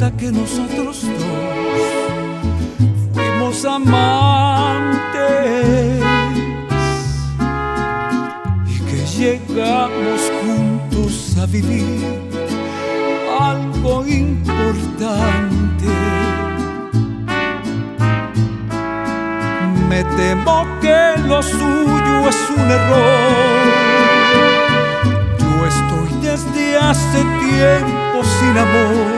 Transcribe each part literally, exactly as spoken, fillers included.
cuenta que nosotros dos fuimos amantes y que llegamos juntos a vivir algo importante. Me temo que lo suyo es un error. Yo estoy desde hace tiempo sin amor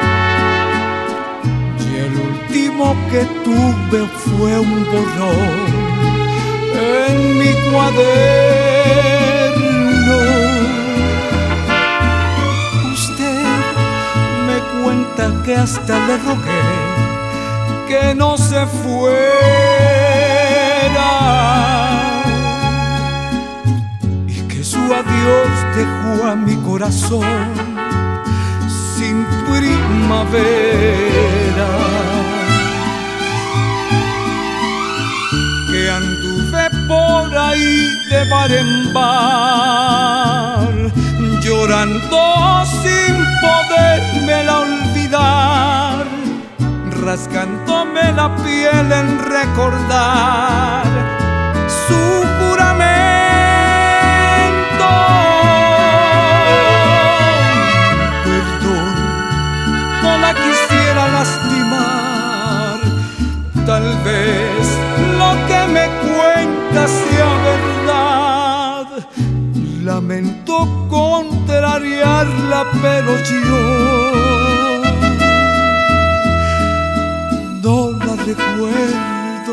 y el último que tuve fue un borrón en mi cuaderno. Usted me cuenta que hasta le rogué que no se fuera y que su adiós dejó a mi corazón sin primavera, que anduve por ahí de bar en bar llorando sin podérmela olvidar, rasgándome la piel en recordar su juramento. Perdón, no la quisiera lastimar, tal vez lo que me cuenta sea verdad. Lamento contrariarla, pero yo no la recuerdo.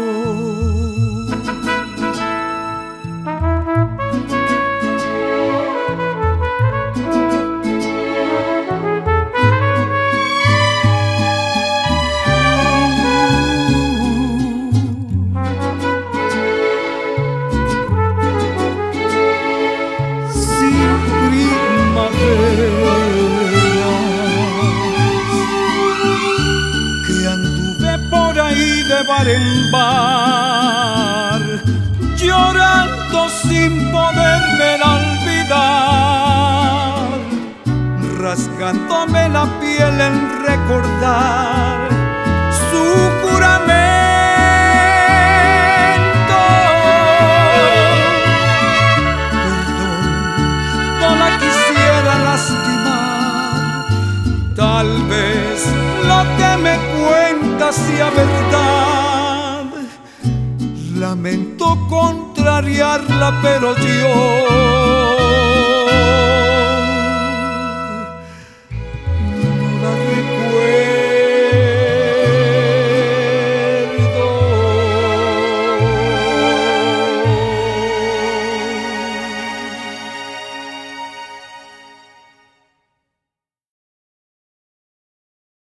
Sin primavera, de bar en bar, llorando sin podérmela olvidar, rasgándome la piel en recordar su juramento. Perdón, no la quisiera lastimar, tal vez lo que me cuenta sea verdad. Lamento contrariarla, pero yo